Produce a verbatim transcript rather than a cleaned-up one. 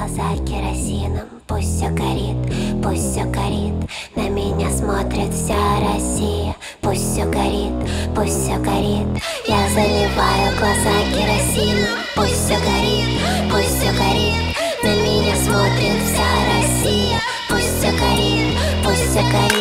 глаза керосином. Пусть все горит, пусть все горит, на меня смотрит вся Россия. Пусть все горит, пусть все горит, я заливаю глаза керосином. Пусть все горит, пусть все горит, на меня смотрит вся Россия. Пусть все горит, пусть все горит.